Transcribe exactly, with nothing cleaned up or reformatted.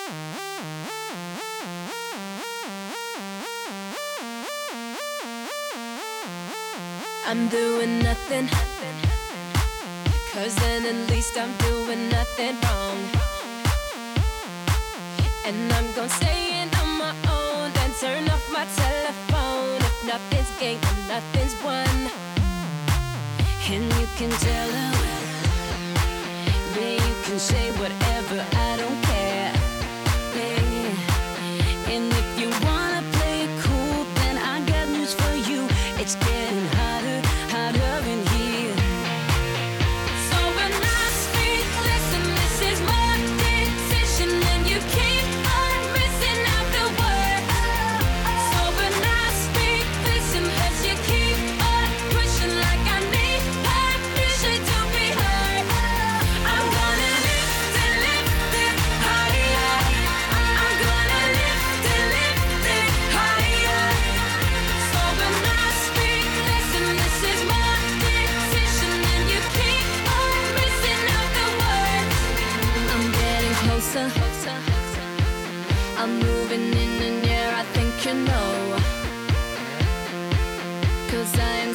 I'm doing nothing, 'cause then at least I'm doing nothing wrong. And I'm gonna stay in on my own, then turn off my telephone. If nothing's gained, then nothing's won. And you can tell her, yeah, you can say whatever, I don't care. Yeah. And if you wanna play it cool, then I got news for you. It's getting hotter, hotter in here. So when I speak, listen, this is my decision, and you keep on missing out the word. So when I speak, listen, as you keep on pushing like I need permission to be heard. I'm gonna lift and lift it higher. I'm gonna lift and lift it higher. So when I speak, listen, this is my decision, and you keep on missing out the words. I'm getting closer, I'm moving in, and yeah, I think you know, 'cause I